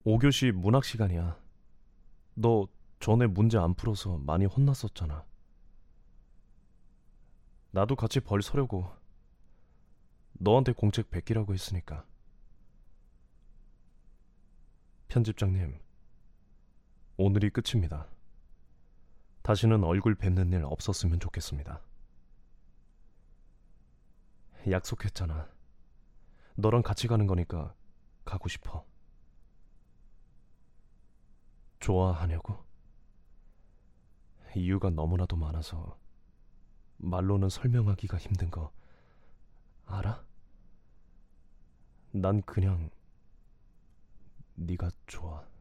5교시 문학 시간이야. 너 전에 문제 안 풀어서 많이 혼났었잖아. 나도 같이 벌 서려고. 너한테 공책 베끼라고 했으니까. 편집장님, 오늘이 끝입니다. 다시는 얼굴 뵙는 일 없었으면 좋겠습니다. 약속했잖아. 너랑 같이 가는 거니까 가고 싶어. 좋아하냐고? 이유가 너무나도 많아서 말로는 설명하기가 힘든 거 알아? 난 그냥 네가 좋아.